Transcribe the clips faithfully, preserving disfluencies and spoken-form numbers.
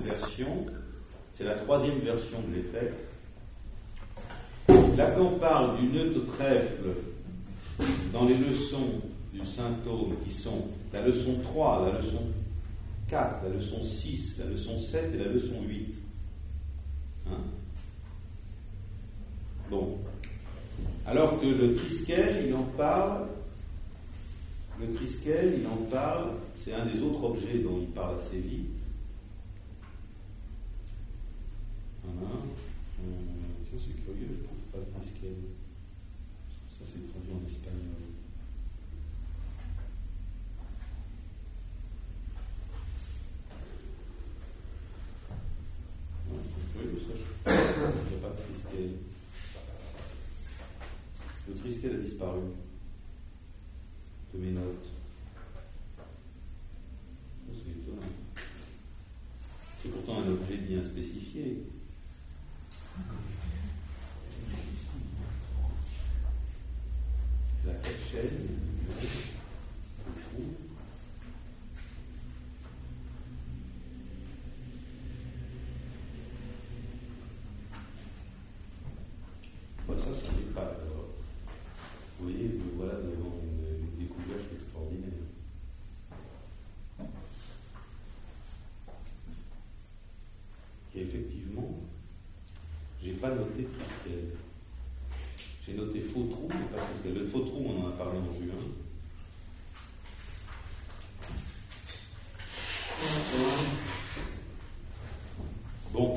version, c'est la troisième version que j'ai faite. Lacan parle du neutre trèfle dans les leçons du symptôme qui sont la leçon trois, la leçon quatre, la leçon six, la leçon sept et la leçon huit. Hein? Bon. Alors que le Triskel, il en parle, le Triskel, il en parle, c'est un des autres objets dont il parle assez vite. Voilà. Euh, tiens, c'est curieux, je ne trouve pas le Triskel. Ça, c'est traduit en espagnol. Non, c'est curieux, ça, il n'y a pas de Triskel. Le Triskel a disparu de mes notes. C'est étonnant. C'est pourtant un objet bien spécifié. La chaîne, bon, ça, ça n'est pas. Alors, vous voyez, me voilà devant une, une découverte extraordinaire. Et effectivement, j'ai pas noté Triskel. J'ai noté Fautroux, mais pas Triskel. Le Fautroux, on en a parlé en juin. Bon.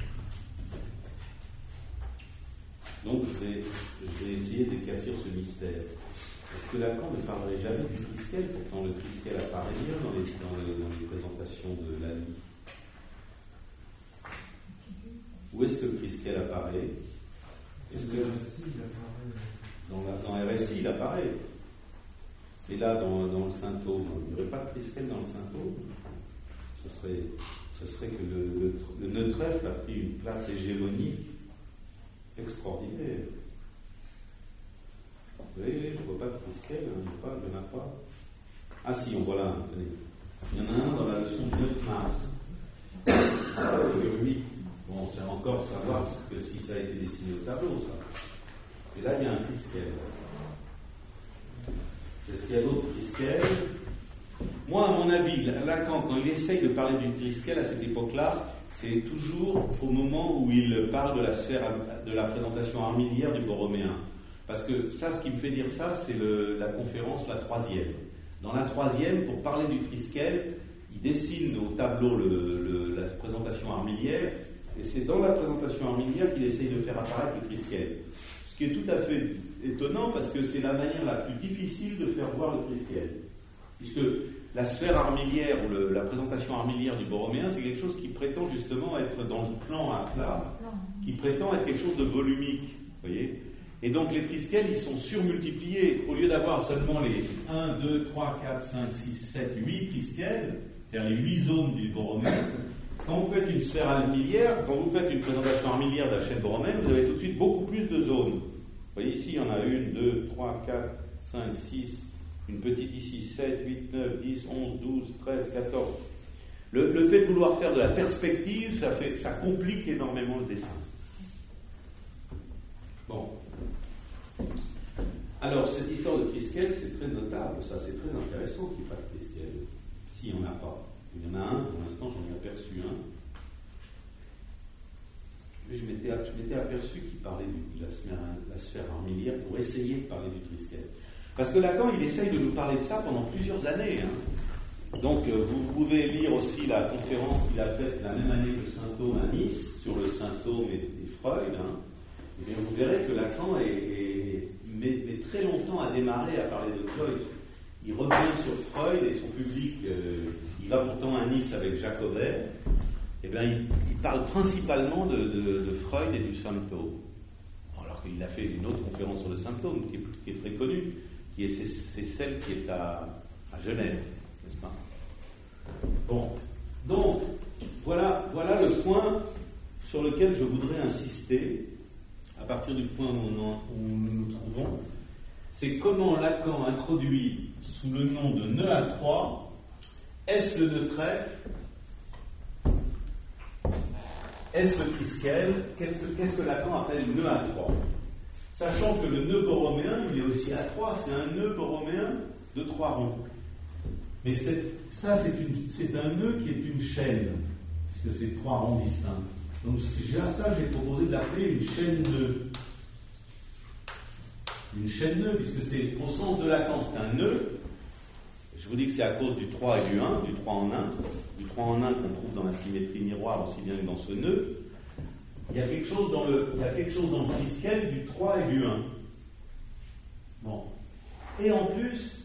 Donc, je vais, je vais essayer d'éclaircir ce mystère. Est-ce que Lacan ne parlerait jamais du Triskel? Pourtant, le Triskel apparaît bien dans les, dans les, dans les présentations de la vie. Où est-ce que le Triskel apparaît? Est-ce que dans, la, dans R S I, il apparaît. Et là, dans, dans le symptôme, il n'y aurait pas de Triskel dans le symptôme. Ce serait, ce serait que le, le, le neutref a pris une place hégémonique extraordinaire. Vous voyez, je ne vois pas de Triskel, hein, il n'y en a pas. Ah si, on voit là, tenez. Il y en a un dans la leçon du neuf mars. Le huit. Bon, c'est encore savoir que si ça a été dessiné au tableau, ça. Et là, il y a un Triskel. Est-ce qu'il y a d'autres Triskel? Moi, à mon avis, Lacan, quand il essaye de parler du Triskel à cette époque-là, c'est toujours au moment où il parle de la sphère, de la présentation armilière du borroméen. Parce que ça, ce qui me fait dire ça, c'est le, la conférence, la troisième. Dans la troisième, pour parler du Triskel, il dessine au tableau le, le, la présentation armilière, et c'est dans la présentation armilière qu'il essaye de faire apparaître le Triskel. Ce qui est tout à fait étonnant, parce que c'est la manière la plus difficile de faire voir le Triskel. Puisque la sphère armilière, ou le, la présentation armilière du borroméen, c'est quelque chose qui prétend justement être dans le plan à plat, qui prétend être quelque chose de volumique, vous voyez. Et donc les Triskels, ils sont surmultipliés. Au lieu d'avoir seulement les un, deux, trois, quatre, cinq, six, sept, huit Triskels, c'est-à-dire les huit zones du borroméen, quand vous faites une sphère armilière, quand vous faites une présentation armilière de la chaîne borroméenne, vous avez tout de suite beaucoup plus de zones. Vous voyez ici, il y en a une, deux, trois, quatre, cinq, six, une petite ici, sept, huit, neuf, dix, onze, douze, treize, quatorze. Le, le fait de vouloir faire de la perspective, ça, fait, ça complique énormément le dessin. Bon. Alors, cette histoire de Triskel, c'est très notable, ça, c'est très intéressant qu'il n'y ait pas de Triskel. S'il n'y en a pas. Il y en a un, pour l'instant, j'en ai aperçu un. Mais je m'étais, je m'étais aperçu qu'il parlait de la sphère, la sphère armilière pour essayer de parler du Triskel. Parce que Lacan, il essaye de nous parler de ça pendant plusieurs années. Hein. Donc, euh, vous pouvez lire aussi la conférence qu'il a faite la même année que Saint-Thome à Nice, sur le Saint-Thome et, et Freud. Hein. Et bien, vous verrez que Lacan est, est, met, met très longtemps à démarrer à parler de Freud. Il revient sur Freud et son public, euh, il va pourtant à Nice avec Jacovet. Et bien, il, il parle principalement de, de, de Freud et du symptôme. Alors qu'il a fait une autre conférence sur le symptôme, qui est, qui est très connue, qui est, c'est, c'est celle qui est à, à Genève, n'est-ce pas? Bon, donc, voilà, voilà le point sur lequel je voudrais insister, à partir du point où, on en, où nous nous trouvons, c'est comment Lacan introduit sous le nom de nœud à trois, est-ce le nœud trèfle est le triskel, qu'est-ce que, qu'est-ce que Lacan appelle nœud à trois? Sachant que le nœud borroméen, il est aussi à trois, c'est un nœud borroméen de trois ronds. Mais c'est, ça, c'est, une, c'est un nœud qui est une chaîne, puisque c'est trois ronds distincts. Donc ça, j'ai proposé de l'appeler une chaîne nœud. Une chaîne nœud, puisque c'est au sens de Lacan, c'est un nœud. Je vous dis que c'est à cause du trois et du un, du trois en un, du trois en un qu'on trouve dans la symétrie miroir aussi bien que dans ce nœud. Il y a quelque chose dans le, il y a quelque chose dans le triskel du trois et du un. Bon. Et en plus,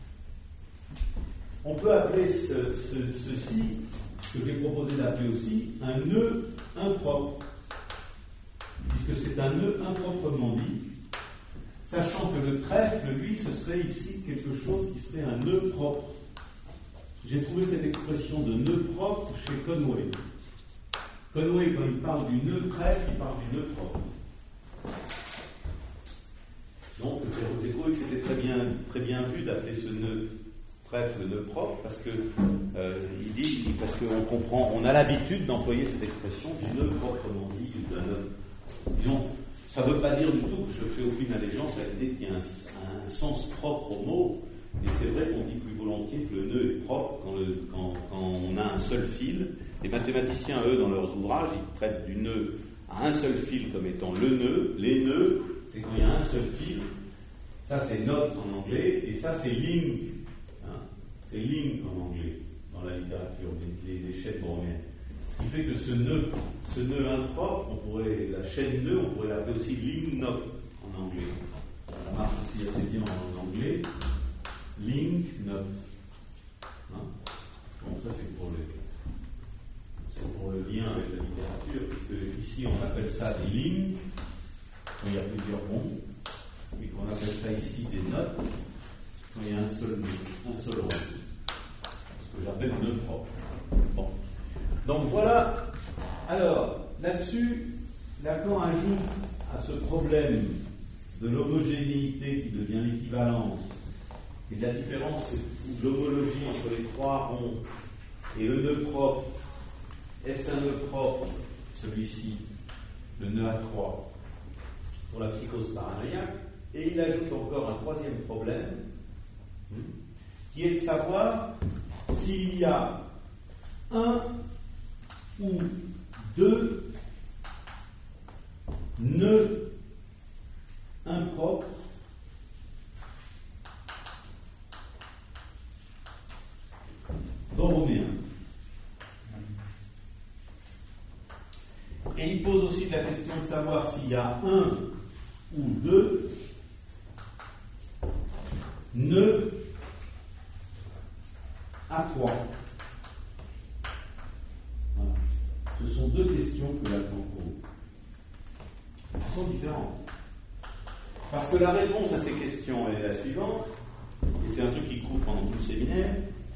on peut appeler ce, ce, ceci, ce que j'ai proposé d'appeler aussi, un nœud impropre, puisque c'est un nœud improprement dit, sachant que le trèfle, lui, ce serait ici quelque chose qui serait un nœud propre. J'ai trouvé cette expression de nœud propre chez Conway. Conway, quand il parle du nœud trèfle, il parle du nœud propre. Donc, j'ai trouvé que c'était très bien, très bien vu d'appeler ce nœud trèfle nœud propre, parce que euh, il dit, parce qu'on comprend, on a l'habitude d'employer cette expression du nœud proprement dit, d'un nœud. Disons, ça ne veut pas dire du tout que je fais aucune allégeance à l'idée qu'il y a un, un sens propre au mot, et c'est vrai qu'on dit plus volontiers que le nœud est propre quand, le, quand, quand on a un seul fil. Les mathématiciens, eux, dans leurs ouvrages, ils traitent du nœud à un seul fil comme étant le nœud. Les nœuds, c'est quand il y a un seul fil. Ça, c'est note en anglais, et ça, c'est link. Hein, c'est link en anglais, dans la littérature, les, les, les chaînes borroméennes. Ce qui fait que ce nœud, ce nœud impropre, on pourrait, la chaîne nœud, on pourrait l'appeler aussi link knot en anglais. Ça marche aussi assez bien en anglais. Link knot. Hein? Donc ça, c'est pour, les, c'est pour le lien avec la littérature, puisque ici, on appelle ça des lignes, quand il y a plusieurs ronds, et qu'on appelle ça ici des notes, quand il y a un seul, un seul rond. Ce que j'appelle nœud propre. Bon. Donc voilà, alors là-dessus, Lacan ajoute à ce problème de l'homogénéité qui devient l'équivalence et de la différence ou de l'homologie entre les trois ronds et le nœud propre. Est-ce un nœud propre, celui-ci, le nœud à trois, pour la psychose paranoïaque? Et il ajoute encore un troisième problème, qui est de savoir s'il y a un ou deux nœuds impropres borroméens. Et il pose aussi la question de savoir s'il y a un ou deux nœuds à trois. Voilà. Ce sont deux questions que Lacan pose. Elles sont différentes. Parce que la réponse à ces questions est la suivante, et c'est un truc qui court pendant tout le séminaire.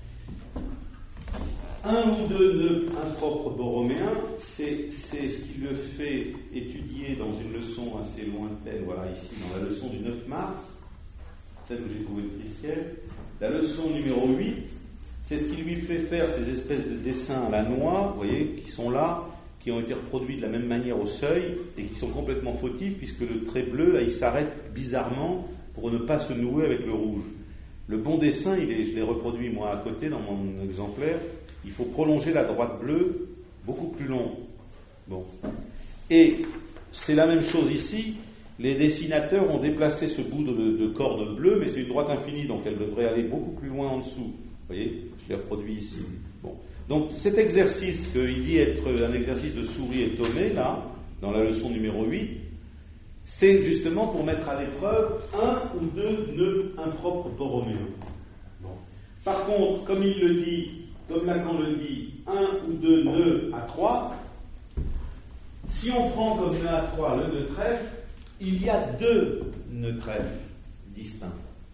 Un ou deux nœuds impropres borroméens, c'est, c'est ce qui le fait étudier dans une leçon assez lointaine, voilà ici, dans la leçon du neuf mars, celle où j'ai trouvé le triskel. La leçon numéro huit, c'est ce qui lui fait faire ces espèces de dessins à la noix, vous voyez, qui sont là, qui ont été reproduits de la même manière au seuil, et qui sont complètement fautifs, puisque le trait bleu, là, il s'arrête bizarrement pour ne pas se nouer avec le rouge. Le bon dessin, il est, je l'ai reproduit moi à côté dans mon exemplaire, il faut prolonger la droite bleue beaucoup plus long. Bon. Et c'est la même chose ici. Les dessinateurs ont déplacé ce bout de, de corde bleue, mais c'est une droite infinie, donc elle devrait aller beaucoup plus loin en dessous. Vous voyez, je l'ai reproduit ici. Bon. Donc cet exercice, qu'il dit être un exercice de souris étonnée, là, dans la leçon numéro huit, c'est justement pour mettre à l'épreuve un ou deux nœuds impropres borroméens. Bon. Par contre, comme il le dit, comme Lacan le dit, un ou deux nœuds à trois, si on prend comme nœud à trois le nœud trèfle, il y a deux nœuds trèfles distincts.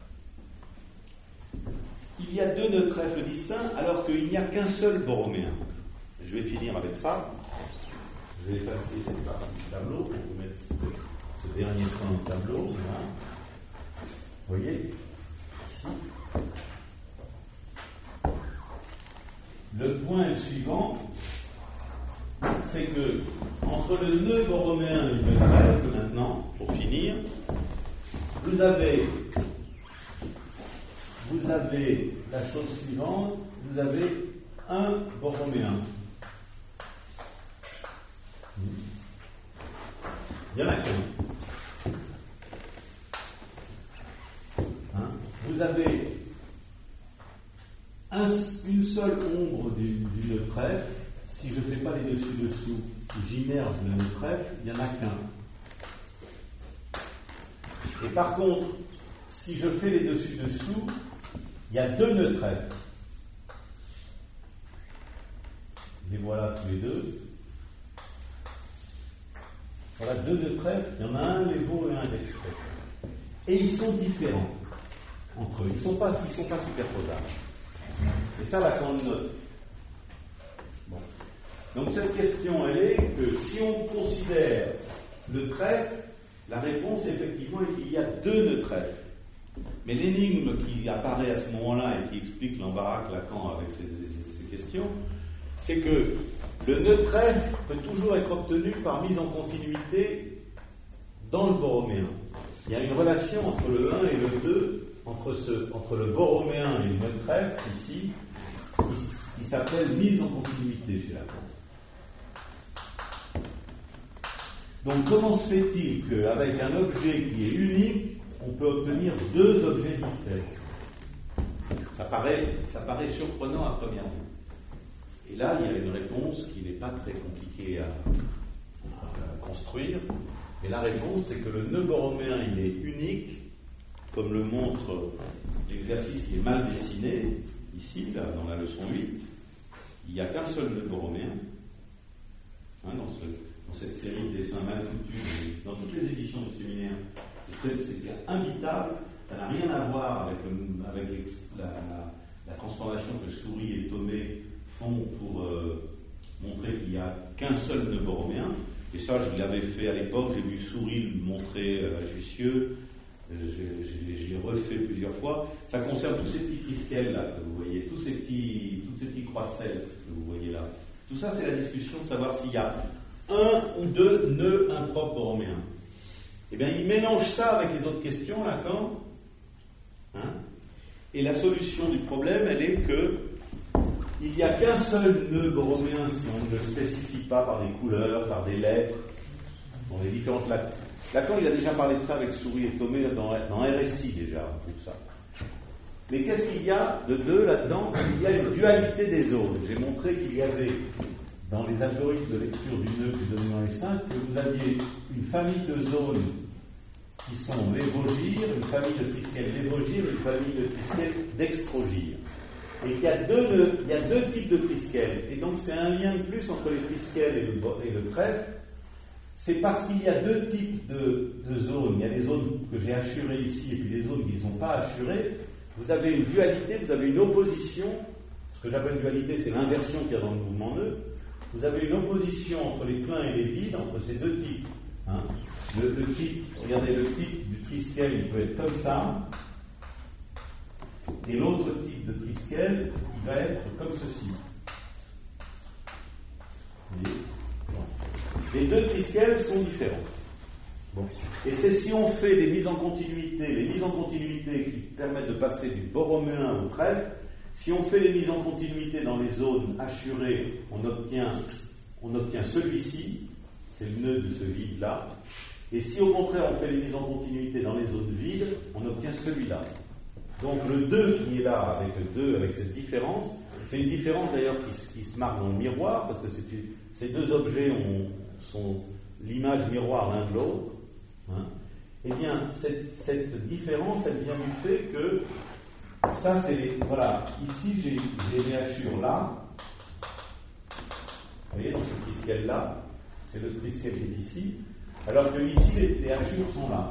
Il y a deux nœuds trèfles distincts alors qu'il n'y a qu'un seul borroméen. Je vais finir avec ça. Je vais effacer cette partie du tableau pour vous mettre ce, ce dernier point au tableau. Voilà. Vous voyez ici. Le point est le suivant, c'est que entre le nœud borroméen et le nœud trèfle, maintenant, pour finir, vous avez, vous avez la chose suivante, vous avez un borroméen. Il y en a qu'un. Hein? Vous avez un, une seule ombre du, du nœud trèfle. Si je ne fais pas les dessus-dessous, j'immerge le nœud trèfle, il n'y en a qu'un. Et par contre, si je fais les dessus-dessous, il y a deux nœuds trèfles. Les voilà tous les deux. Voilà deux nœuds trèfles, il y en a un lévaux et un dextré. Et ils sont différents entre eux, ils ne sont pas, ils sont pas superposables. Et ça, la grande note. Bon. Donc cette question, elle est que si on considère le trèfle, la réponse effectivement est qu'il y a deux nœuds trèfles. Mais l'énigme qui apparaît à ce moment-là et qui explique l'embarras que Lacan avec ces, ces, ces questions, c'est que le nœud trèfle peut toujours être obtenu par mise en continuité dans le borroméen. Il y a une relation entre le un et le deux, entre, ce, entre le borroméen et le nœud trèfle, ici, qui, qui s'appelle mise en continuité chez Lacan. Donc comment se fait-il qu'avec un objet qui est unique, on peut obtenir deux objets différents? Ça paraît, ça paraît surprenant à première vue. Et là, il y a une réponse qui n'est pas très compliquée à, à construire. Et la réponse, c'est que le nœud borroméen, il est unique, comme le montre l'exercice qui est mal dessiné, ici, là, dans la leçon huit. Il n'y a qu'un seul nœud borroméen, hein, dans, ce, dans cette série de dessins mal foutus, dans toutes les éditions du séminaire. C'est imbitable, ça n'a rien à voir avec, le, avec la, la, la transformation que Souris et Thomé font pour euh, montrer qu'il n'y a qu'un seul nœud borroméen. Et ça, je l'avais fait à l'époque, j'ai vu Souris le montrer à Jussieu, j'ai refait plusieurs fois. Ça concerne tous ces petits trisquels là que vous voyez, tous ces petits, toutes ces petits croisselles que vous voyez là. Tout ça, c'est la discussion de savoir s'il y a un ou deux nœuds impropres borroméens. Eh bien, il mélange ça avec les autres questions, Lacan. Hein, et la solution du problème, elle est que il n'y a qu'un seul nœud borroméen si on ne le spécifie pas par des couleurs, par des lettres, dans les différentes lettres. Lacan, il a déjà parlé de ça avec Souris et Thomé dans, dans R S I déjà, tout ça. Mais qu'est-ce qu'il y a de deux là-dedans? Il y a une dualité des zones. J'ai montré qu'il y avait, dans les algorithmes de lecture du nœud du dominant U cinq, que vous aviez une famille de zones qui sont lévogires, une famille de trisquels lévogires et une famille de trisquels dextrogires. Et qu'il y a deux nœuds, il y a deux types de trisquels. Et donc c'est un lien de plus entre les trisquels et le, et le trèfle. C'est parce qu'il y a deux types de, de zones. Il y a des zones que j'ai hachurées ici et puis des zones qui ne sont pas hachurées. Vous avez une dualité, vous avez une opposition. Ce que j'appelle dualité, c'est l'inversion qu'il y a dans le mouvement nœud. Vous avez une opposition entre les pleins et les vides, entre ces deux types. Hein. Le, le type, regardez, le type du trisquel, il peut être comme ça. Et l'autre type de trisquel, il va être comme ceci. Vous voyez ? Les deux trisquels sont différents. Bon. Et c'est si on fait des mises en continuité, les mises en continuité qui permettent de passer du borroméen au trèfle, si on fait des mises en continuité dans les zones hachurées, on obtient, on obtient celui-ci, c'est le nœud de ce vide-là. Et si au contraire on fait des mises en continuité dans les zones vides, on obtient celui-là. Donc le deux qui est là, avec le deux, avec cette différence, c'est une différence d'ailleurs qui, qui se marque dans le miroir, parce que c'est, ces deux objets ont, sont l'image miroir l'un de l'autre. Hein. Eh bien, cette, cette différence, elle vient du fait que, ça c'est, les, voilà, ici j'ai, j'ai les hachures là, vous voyez, dans ce trisquel-là, c'est le trisquel qui est ici, alors que ici les, les hachures sont là.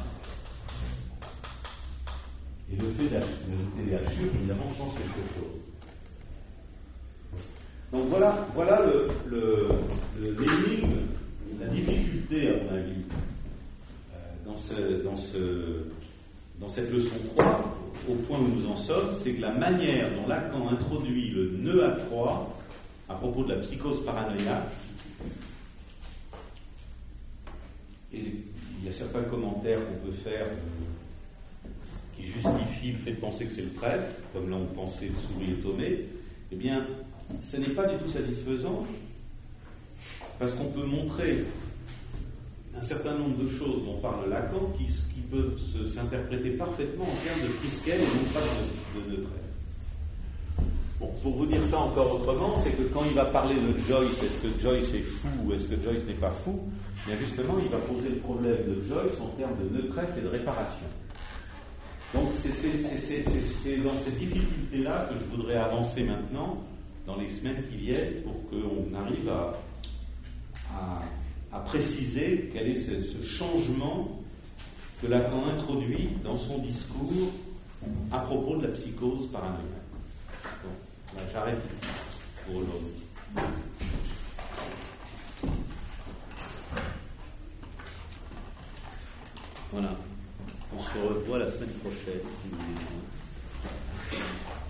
Et le fait d'ajouter des hachures, évidemment, change quelque chose. Donc voilà, voilà le, le, le, l'énigme, la difficulté, à mon avis, euh, dans, ce, dans, ce, dans cette leçon trois, au point où nous en sommes, c'est que la manière dont Lacan introduit le nœud à trois, à propos de la psychose paranoïaque, et il y a certains commentaires qu'on peut faire qui justifient le fait de penser que c'est le trèfle, comme l'ont pensé Souris et Thomé, eh bien, ce n'est pas du tout satisfaisant, parce qu'on peut montrer un certain nombre de choses dont parle Lacan qui, qui peuvent se, s'interpréter parfaitement en termes de Triskel et non pas de, de, de trèfle. Bon, pour vous dire ça encore autrement, c'est que quand il va parler de Joyce, est-ce que Joyce est fou ou est-ce que Joyce n'est pas fou? Bien justement, il va poser le problème de Joyce en termes de neutref et de réparation. Donc c'est, c'est, c'est, c'est, c'est, c'est dans cette difficulté-là que je voudrais avancer maintenant, dans les semaines qui viennent, pour qu'on arrive à, à, à préciser quel est ce, ce changement que Lacan introduit dans son discours à propos de la psychose paranoïaque. Bon. Là, j'arrête ici pour l'autre. Voilà. On se revoit la semaine prochaine, si vous voulez.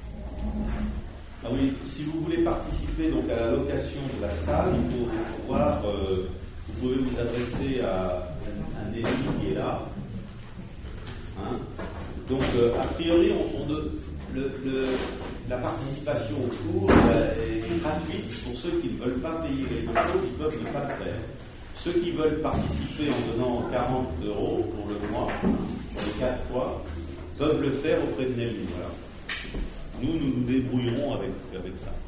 Ah oui, si vous voulez participer donc à la location de la salle, il faut voir, euh, vous pouvez vous adresser à un élu qui est là. Hein. Donc, euh, a priori, on, on, le, le, la participation au cours est gratuite pour ceux qui ne veulent pas payer quelque chose, ils peuvent ne pas le faire. Ceux qui veulent participer en donnant quarante euros pour le mois, pour les quatre fois, peuvent le faire auprès de Nelly. Voilà. Nous, nous nous débrouillerons avec, avec ça.